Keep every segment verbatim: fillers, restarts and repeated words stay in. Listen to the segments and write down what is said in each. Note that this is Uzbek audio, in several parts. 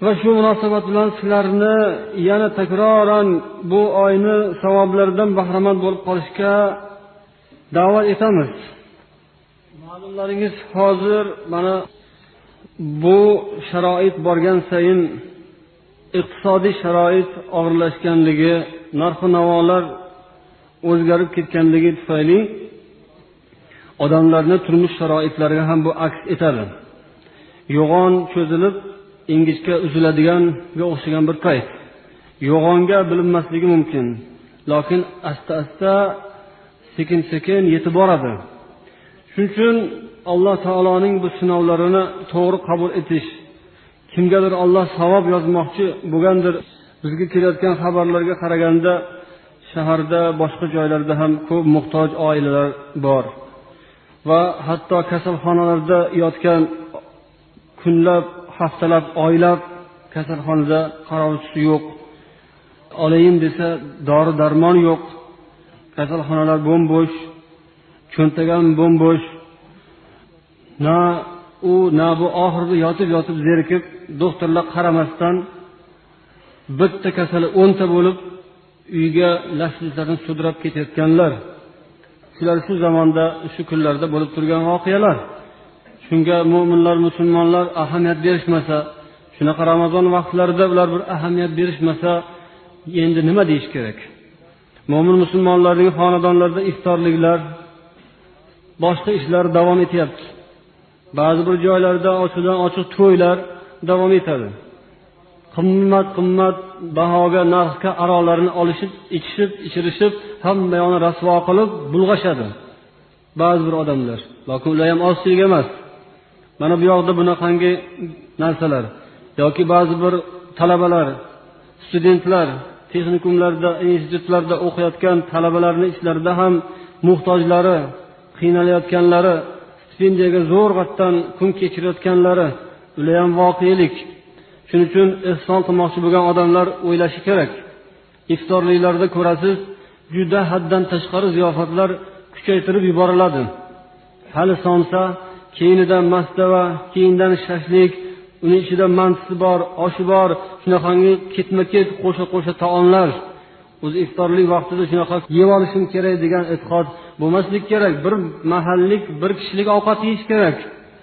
Va shu munosabat bilan sizlarni yana takroran bu oyni savoblaridan bahramand bo'lib qolishga da'vat etamiz. Ma'lumlaringiz hozir mana bu sharoit borgan sayin iqtisodiy sharoit og'irlashganligi, narx-navolar o'zgarib ketganligi tufayli odamlarning turmush sharoitlariga ham bu aks etadi. Yo'g'on cho'zilib ingichka uziladiganga o'xshagan bir payt. Yo'g'onga bilinmasligi mumkin, lekin asta-asta, sekin-sekin yetib boradi. Shuning uchun Alloh taoloning bu sinovlarini to'g'ri qabul etish, kimgadir Alloh savob yozmoqchi bo'lgandir. Bizga kelayotgan xabarlarga qaraganda shaharda, boshqa joylarda ham ko'p muhtoj oilalar bor va hatto kasalxonalarda yotgan kunlab, haftalab, oylab kasalxonada qarovchisi yo'q. Olayin desa dori darmon yo'q. Kasalxonalar bo'm-bo'sh, cho'ntagan bo'm-bo'sh. Na u, na bu oxirida yotib-yotib zerikib, doktorlar qaramasdan bitta kasali o'nta bo'lib uyga lashliklarni sudrab ketayotganlar. Shular shu zamonda, shu kunlarda bo'lib turgan voqealar. Shunga mu'minlar, musulmonlar ahamiyat berishmasa, shunaqa Ramazon vaqtlarida ular bir ahamiyat berishmasa, endi nima deyish kerak? Mu'min musulmonlarning xonadonlarida iftorliklar, boshqa ishlar davom etyapti. Ba'zi bir joylarda ochiqdan ochiq to'ylar davom etadi. Qimmat-qimmat bahoga, narxga aroqlarni olishib, ichishib, ichirishib, hamma yo'ni rasvo qilib bulg'ashadi ba'zi bir odamlar. Lekin ular ham ozchilik emas. Mana bu yoqda bunaqangi narsalar yoki ba'zi bir talabalar, studentlar, texnikumlarda, institutlarda o'qiyotgan talabalarning ishlarida ham muhtojlari, qiynalayotganlari, stipendiyaga zo'rg'atdan kun kechirayotganlari, ular ham voqelik. Shuning uchun ihson qilmoqchi bo'lgan odamlar o'ylashi kerak. Iftorliklarda ko'rasiz, juda haddan tashqari ziyofatlar kuchaytirib yuboriladi. Hali somsa, keyinidan mastava, keyindan shashlik, uning ichida mantisi bor, oshi bor, shunaqangi ketma-ket qo'sha-qo'sha taomlar. O'zi iftorlik vaqtida shunaqa yeb olishim kerak degan e'tiqod bo'lmaslik kerak. Bir mahallik, bir kishilik ovqat yeyish kerak.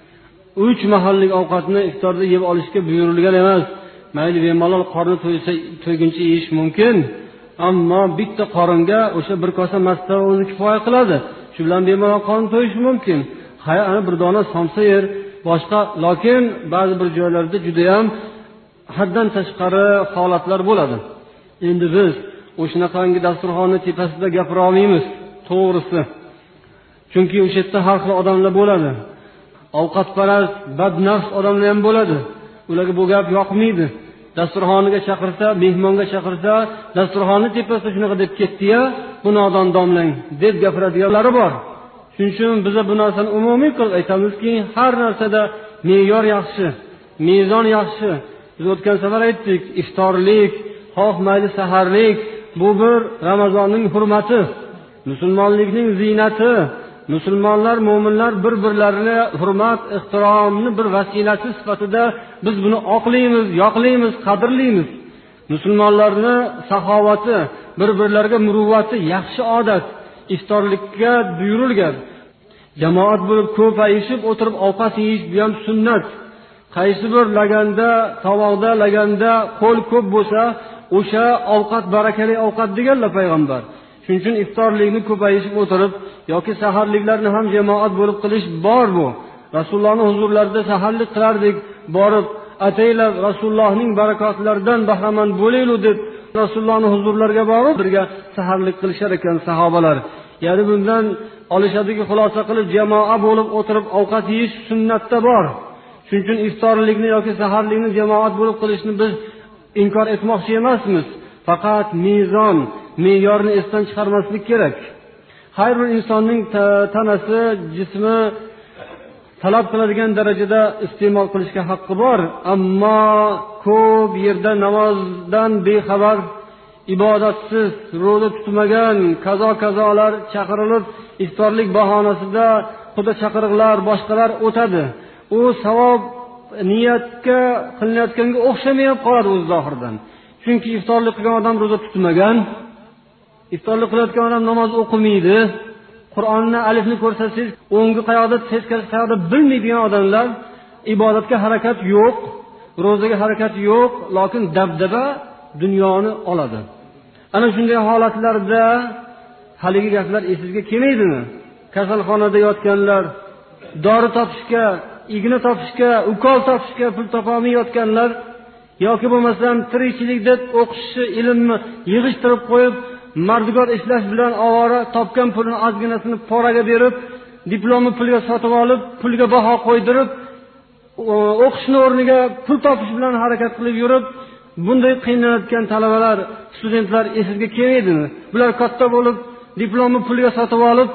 Uch mahallik ovqatni iftorda yeb olishga buyurilgan emas. Mayli bemalol qorni to'ysa, to'yguncha yeyish mumkin, ammo bitta qoringa o'sha bir kosa mastava o'zi kifoya qiladi. Shu bilan bemalol qorni to'yish mumkin. Hay, ana bir dona somsa yer, boshqa, lekin ba'zi bir joylarda juda ham haddan tashqari holatlar bo'ladi. Endi biz o'shanaqangi dasturxonning tepasida gapira olmaymiz, to'g'risi. Chunki o'sha yerda har xil odamlar bo'ladi. Ovqatparast, badnafs odamlar ham bo'ladi. Ularga bu gap yoqmaydi. Dasturxoniga chaqirsa, mehmonga chaqirsa, dasturxonning tepasida shunaqa deb ketdi-ya, bu nodon domlang deb gapiradiganlari bor. Shuning uchun biz bu narsani umumiy qilib aytamizki, har narsada me'yor yaxshi, mezon yaxshi. Biz o'tgan safar aytdik, iftorlik, xoh mayli saharlik, bu bir Ramazonning hurmati, musulmonlikning ziynati. Musulmonlar, mu'minlar bir-birlarini hurmat, ehtiromni bir vasilasi sifatida biz buni oqlaymiz, yoqlaymiz, qadrlaymiz. Musulmonlarni saxovati, bir-birlariga muruvvati yaxshi odat. Iftorlikka buyurilgan. Jamoat bo'lib ko'payishib o'tirib ovqat yeyish bu ham sunnat. Qaysi bir laganda, tovoqda, laganda qo'l ko'p bo'lsa, o'sha ovqat barakali ovqat deganlar payg'ambar. Shuning uchun iftorlikni ko'payishib o'tirib yoki saharliklarni ham jamoat bo'lib qilish bor bu. Rasulullohning huzurlarida saharlik qilardik, borib ataylar Rasulullohning barakotlaridan bahramand bo'laylik deb Rasulullohning huzurlariga borib birga saharlik qilishar ekan sahobalar. Ya'ni bundan olishadagi xulosa qilib jamoat bo'lib o'tirib ovqat yeyish sunnatda bor. Shuning uchun iftorlikni yoki saharlikni jamoat bo'lib qilishni biz inkor etmoqchi emasmiz. Faqat mezon, me'yorni esdan chiqarmaslik kerak. Har bir insonning tanasi, jismi talab qiladigan darajada iste'mol qilishga haqqi bor, ammo ko'p yerda namozdan bexabar, ibodatsiz, ro'za tutmagan kazo-kazolar chaqirilib, iftorlik bahonasida xudo chaqiriqlar, boshqalar o'tadi. U savob niyatga qilinayotganga o'xshamayib qoladi o'z zohirdan. Chunki iftorlik qilgan odam roza tutmagan, iftorlik qilayotgan odam namoz o'qimaydi, Qur'onni alifni ko'rsangiz, o'ngi qayoqda, teskari qayoqda bilmaydigan odamlar, ibodatga harakat yo'q, ro'zaga harakat yo'q, lekin dabdaba dunyoni oladi. Ana shunday holatlarda haligi gaplar esingizga kelmaydimi? Kasalxonada yotganlar, dori topishga, igna topishga, ukol topishga pul topolmay yotganlar yoki bo'lmasam tirikchilikda o'qishni, ilmni yig'ishtirib qo'yib, mardigar ishlash bilan ovora topgan pulini ozginasini poraga berib, diplomni pulga sotib olib, pulga baho qo'ydirib, o'qishni o'rniga pul topish bilan harakat qilib yurib, bunday qiynalgan talabalar, studentlar esingizga kelmaydimi? Bular katta bo'lib, diplomni pulga sotib olib,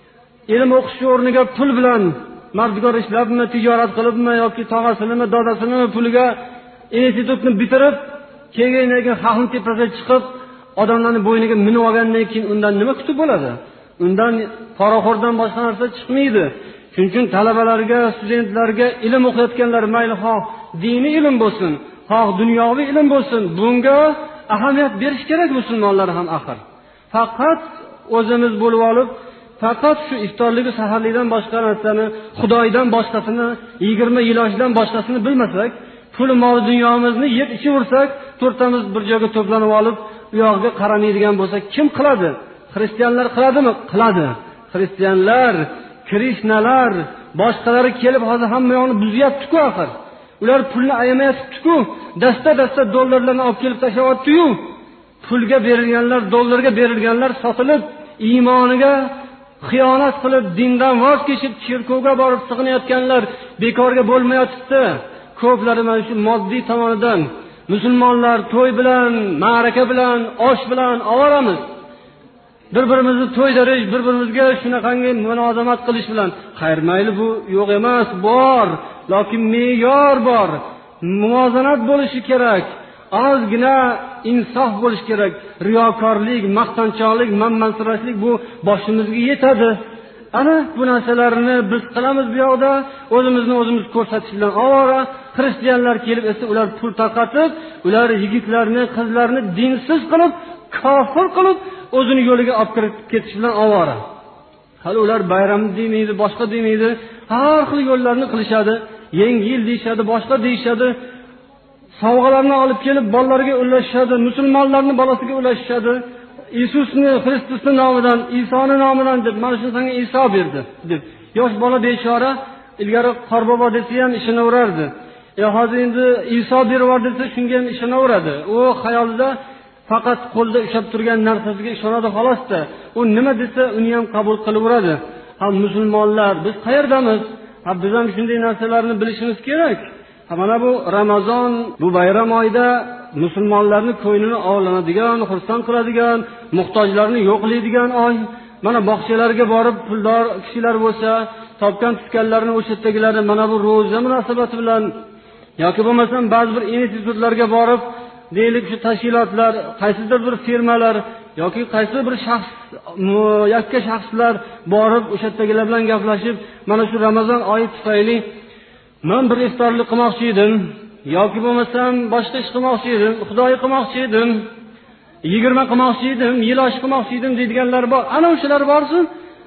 ilm o'qish o'rniga pul bilan mardigar ishlabmi, tijorat qilibmi yoki tog'asinimi, dodasinimi puliga institutni bitirib, keyin xalqning tepasiga chiqib, odamlarning bo'yniga minib olgandan keyin undan nima kutib bo'ladi? Undan poraxo'rdan boshqa narsa chiqmaydi. Shuning uchun talabalarga, studentlarga ilm o'qiyotganlar mayli xoh diniy ilm bo'lsin, xoh dunyoviy ilm bo'lsin, bunga ahamiyat berish kerak musulmonlar ham axir. Faqat o'zimiz bo'lib olib, faqat shu iftorligi saharlikdan boshqa narsani, Xudoydan boshqasini, yigirma iloshdan boshqasini bilmasak, pul mol dunyomizni yeb ichaversak, to'rtamiz bir joyga to'planib olib, u yoqqa qaramaydigan bo'lsa, kim qiladi? Xristianlar qiladimi? Qiladi. Xristianlar, krishnalar, boshqalari kelib hozir hamma yoqni buzyapti-ku axir. Ular pulni ayamayapti-ku, dasta-dasta dollarlarni olib kelib tashlayapti-yu. Pulga berilganlar, dollarga berilganlar sotilib, iymoniga xiyonat qilib, dindan voz kechib, cherkovga borib sig'inayotganlar bekorga bo'lmayapti. Ko'plari mana shu moddiy tomonidan musulmonlar to'y bilan, ma'raka bilan, osh bilan ovoramiz. Bir-birimizni to'ydirish, bir-birimizga shunaqangi munozamat qilish bilan, xayr mayli bu yo'q emas, bor, lekin me'yor bor. Muvozanat bo'lishi kerak. Ozgina insof bo'lish kerak. Riyokorlik, maqtanchoqlik, manmansirashlik bu boshimizga yetadi. Ana bu narsalarni biz qilamiz bu yoqda, o'zimizni o'zimiz ko'rsatish bilan ovora. Xristianlar kelib esa ular pul taqatib, ular yigitlarni, qizlarni dinsiz qilib, kofir qilib, o'zini yo'liga olib kirib ketish bilan ovora. Hali ular bayram demaydi, boshqa demaydi, har xil yo'llarni qilishadi. Yangi yil deyshadi, boshqa deyshadi. Sovg'alarni olib kelib bolalarga ulashishadi, musulmonlarning bolasiga ulashishadi. Isusni, Kristusning nomidan, Isoning nomidan deb, mana shuni senga Iso berdi deb. Yosh bola bechora ilgari qorbobo desa ham ishonaverardi. E hozir endi Iso berib desa shunga ham ishonaveradi. U xayolida faqat qo'lda ushlab turgan narsasiga ishonadi xolos-da. U nima desa uni ham qabul qilaveradi. Ha musulmonlar biz qayerdamiz? Ha biz ham shunday narsalarni bilishimiz kerak. Ha mana bu Ramazon, bu bayram oyida musulmonlarni ko'nglini ovlanadigan, xursand qiladigan, muhtojlarni yo'qlaydigan oy. Mana bog'chalarga borib puldor kishilar bo'lsa, topgan tutganlarini o'sha yerdagilarni mana bu ro'za munosabati bilan yoki bo'lmasam ba'zi bir institutlarga borib, deylik shu tashkilotlar, qaysidir bir firmalar yoki qaysidir bir shaxs, yakka shaxslar borib o'sha yerdagilar bilan gaplashib, mana shu Ramazon oyi tufayli men bir iftorlik qilmoqchi edim yoki bo'lmasam boshqa ish qilmoqchi edim, Xudoy qilmoqchi edim, yigirma qilmoqchi edim, yilosh qilmoqchi edim deydiganlar bor. Ana o'shalar borsin,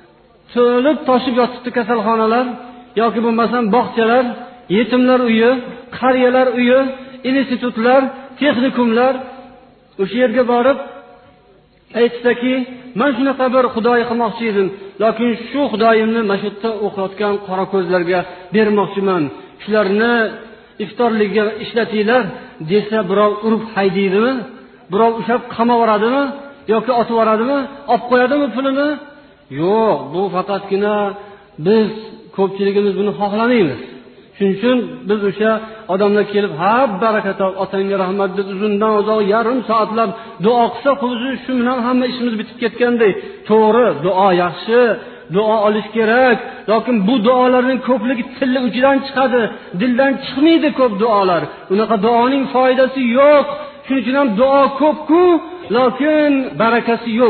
to'lib toshib yotibdi kasalxonalar yoki bo'lmasam bog'chalar, yetimlar uyi, qariyalar uyi, institutlar, texnikumlar. O'sha yerga borib aytdiki, men shunaqa bir Xudoy qilmoqchi edim, lekin shu Xudoyimni mana shu yerda o'qiyotgan qora ko'zlarga bermoqchiman. Shularni iftorlikka ishlatinglar desa, birov urib haydaydimi? Birov ushlab qamaveradimi yoki otib yuboradimi? Olib qo'yadimi pulini? Yo'q, bu faqatgina biz ko'pchiligimiz buni xohlamaymiz. Shuning uchun biz o'sha odamlar kelib, "Ha, baraka top, otangga rahmat" deb uzundan uzoq yarim soatlab duo qilsa, xuddi shu bilan hamma ishimiz bitib ketgandek. To'g'ri, duo yaxshi, duo olish kerak, lekin bu duolarning ko'pligi tilla uchidan chiqadi, dildan chiqmaydi ko'p duolar. Unaqa duoning foydasi yo'q. Shuning uchun ham duo ko'p-ku, lekin barakasi yo'q.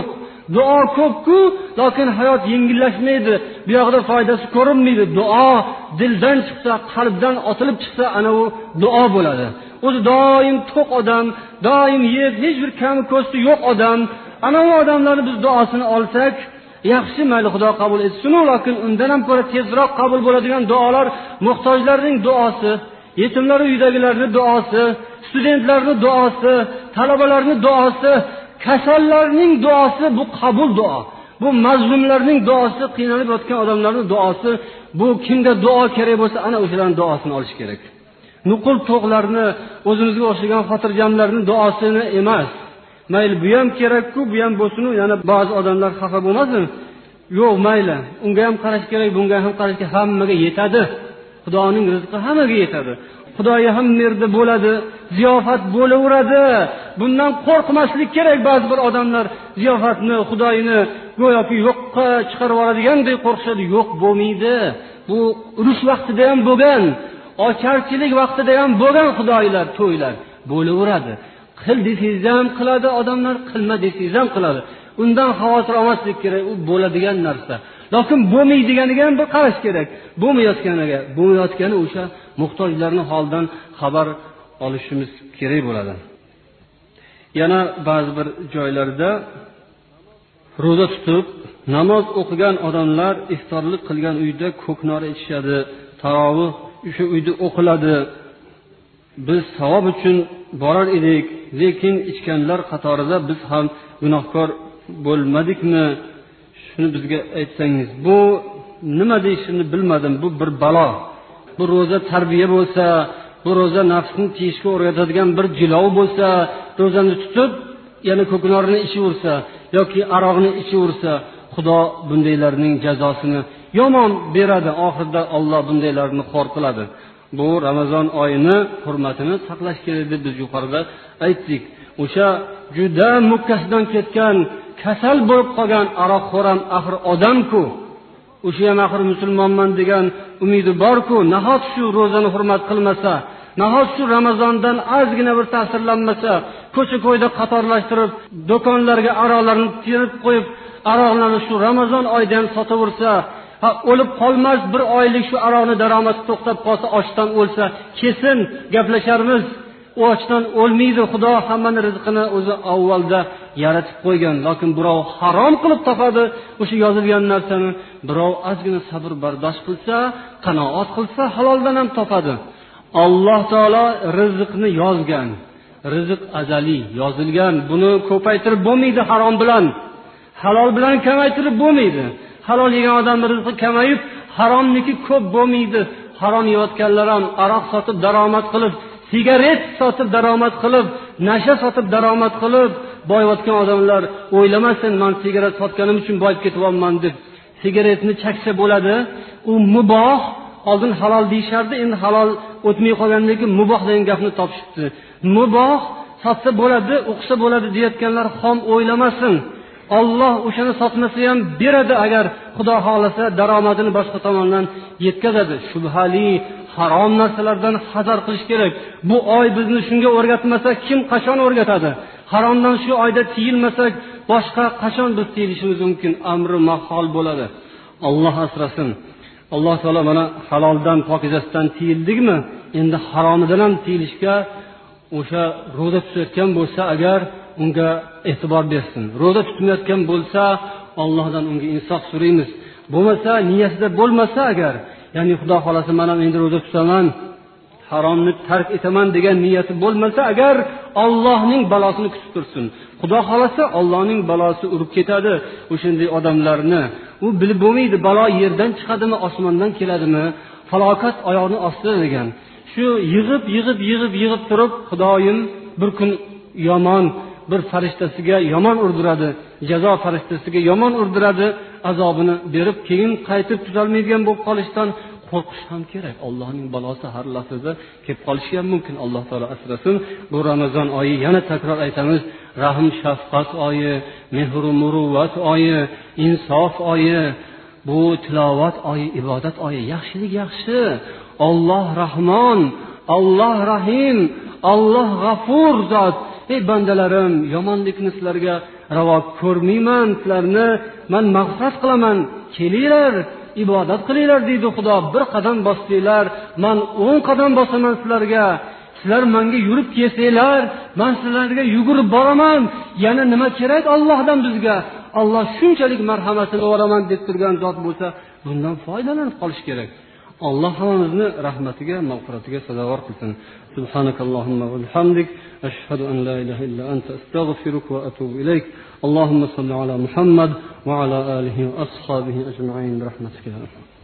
Duo ko'p-ku, lekin hayot yengillashmaydi. Bu yoqda foydasi ko'rinmaydi. Duo dildan chiqsa, qalbdan otilib chiqsa, ana u duo bo'ladi. O'zi doim to'q odam, doim yeb, hech bir kami ko'sti yo'q odam, ana u odamlarni biz duosini olsak, yaxshi, mayli Xudo qabul etsin, lekin undan ham ko'ra tezroq qabul bo'ladigan duolar muhtojlarning duosi, yetimlar uyidagilarning duosi, studentlarning duosi, talabalarning duosi, kasallarning duosi, bu qabul duo. Bu mazlumlarning duosi, qiynalib yotgan odamlarning duosi, bu kimga duo kerak bo'lsa, ana o'shalarning duosini olish kerak. Nuqul to'g'larni, o'zimizga o'xshagan xotirjamlarning duosini emas. Mayli bu ham kerak-ku, bu ham bo'lsin, yana ba'zi odamlar xafa bo'lmasin. Yo'q, mayli, unga ham qarash kerak, bunga ham qarash kerak, hammaga yetadi. Xudoning rizqi hammaga yetadi. Xudoga ham merda bo'ladi, ziyofat bo'laveradi. Bundan qo'rqmaslik kerak. Ba'zi bir odamlar ziyofatni, Xudoyini go'yoki yo'qqa chiqarib yuboradigandek qo'rqishadi. Yo'q, bo'lmaydi. Bu urush vaqtida ham bo'lgan, ocharchilik vaqtida ham bo'lgan xudoylar, to'ylar bo'laveradi. Qil desangiz ham qiladi odamlar, qilma desangiz ham qiladi. Undan xavotir olmaslik kerak, u bo'ladigan narsa. Lekin bo'lmaydiganiga ham bir qarash kerak. Bo'lmayotganiga, bo'lmayotgani o'sha muhtojlarning holidan xabar olishimiz kerak bo'ladi. Yana ba'zi bir joylarda roza tutib, namoz o'qigan odamlar iftorlik qilgan uyda ko'knor ichishadi, tarovih o'sha uyda o'qiladi. Biz savob uchun borar edik, lekin ichganlar qatorida biz ham gunohkor bo'lmadikmi? Shuni bizga aytsangiz. Bu nima deyishini bilmadim. Bu bir balo. Bu roza tarbiya bo'lsa, bu roza nafsni tiyishga o'rgatadigan bir jilov bo'lsa, rozani tutib, yana ko'knorni ichaversa yoki aroqni ichaversa, Xudo bundaylarning jazosini yomon beradi. Oxirida Alloh bundaylarni xor qiladi. Bu Ramazon oyini hurmatini saqlash kerak deb biz yuqorida aytdik. O'sha juda mukkasidan ketgan, kasal bo'lib qolgan aroqxo'r ham axir odam-ku. O'sha ham axir musulmonman degan umidi bor-ku. Nahot shu rozani hurmat qilmasa, nahot shu Ramazondan ozgina bir ta'sirlanmasa, ko'cha-ko'yda qatorlashtirib, do'konlarga aroqlarni terib qo'yib, aroqlarni shu Ramazon oyida ham sotaversa, ha, o'lib qolmas, bir oylik shu aroqni daromadi to'xtab qolsa, ochdan o'lsa, kesin gaplasharmiz. U ochdan o'lmaydi. Xudo hammaning rizqini o'zi avvalda yaratib qo'ygan. Lekin birov harom qilib topadi o'sha yozilgan narsani. Birov ozgina sabr bardosh qilsa, qanoat qilsa, haloldan ham topadi. Alloh taolo rizqni yozgan. Rizq azaliy, yozilgan. Buni ko'paytirib bo'lmaydi harom bilan. Halol bilan kamaytirib bo'lmaydi. Halol yegan odamning rizqi kamayib, haromniki ko'p bo'lmaydi. Harom yeyotganlar ham aroq sotib daromad qilib, sigaret sotib daromad qilib, nasha sotib daromad qilib boyayotgan odamlar o'ylamasin, men sigaret sotganim uchun boyib ketyapman deb. Sigaretni chaksa bo'ladi, u muboh. Oldin halol deyishardi, endi halol o'tmay qolgandan keyin muboh degan gapni topishibdi. Muboh sotsa bo'ladi, o'qisa bo'ladi deyotganlar xom o'ylamasin. Alloh o'shani sotmasa ham beradi, agar Xudo xolasa daromadini boshqa tomondan yetkazadi. Shubhali harom narsalardan hazar qilish kerak. Bu oy bizni shunga o'rgatmasa, kim qachon o'rgatadi? Haromdan shu oyda tiyilmasak, boshqa qachon biz tiyilishimiz mumkin? Amri mahol bo'ladi. Alloh asrasin. Alloh taolo mana haloldan, pokizasidan tiyildikmi? Endi haromidan ham tiyilishga o'sha roza tutayotgan bo'lsa, agar unga e'tibor bersin. Roza tutmayotgan bo'lsa, Allohdan unga insof so'raymiz. Bo'lmasa, niyatida bo'lmasa agar, ya'ni Xudo xolasa men ham endi roza tutaman, haromni tark etaman degan niyati bo'lmasa agar, Allohning balosini kutib tursin. Xudo xolasa Allohning balosi urib ketadi o'shanday odamlarni. U bilib bo'lmaydi, balo yerdan chiqadimi, osmondan keladimi? Falokat oyoqni ostida degan. Shu yig'ib, yig'ib, yig'ib, yig'ib turib, Xudoyim bir kun yomon bir farishtasiga yomon urdiradi, jazo farishtasiga yomon urdiradi, azobini berib, keyin qaytib tuzalmaydigan bo'lib qolishdan qo'rqish ham kerak. Allohning balosi har lahzada kelib qolishi ham mumkin. Alloh taolo asrasin. Bu Ramazon oyi, yana takror aytamiz, rahm shafqat oyi, mehr va muruvvat oyi, insof oyi, bu tilovat oyi, ibodat oyi, yaxshilik yaxshi. Alloh Rahmon, Alloh Rahim, Alloh G'afur zot. Ey bandalarim, yomonlikni sizlarga ravo ko'rmayman sizlarni, man mag'firat qilaman, kelinglar ibodat qilinglar deydi Xudo. Bir qadam bossanglar, man o'n qadam bosaman sizlarga. Sizlar menga yurib kelsanglar, men sizlarga yugurib boraman. Yana nima kerak Allohdan bizga? Alloh shunchalik marhamatini o'raman deb turgan zot bo'lsa, bundan foydalanib qolish kerak. Alloh hammamizni rahmatiga, mag'firatiga sazovor qilsin. Subhanakallohumma va bihamdik, ashhadu an la ilaha illa anta, astaghfiruka va atubu ilayk. Allohumma salli ala Muhammad va ala alihi va ashabihi ajma'in bi rahmatika.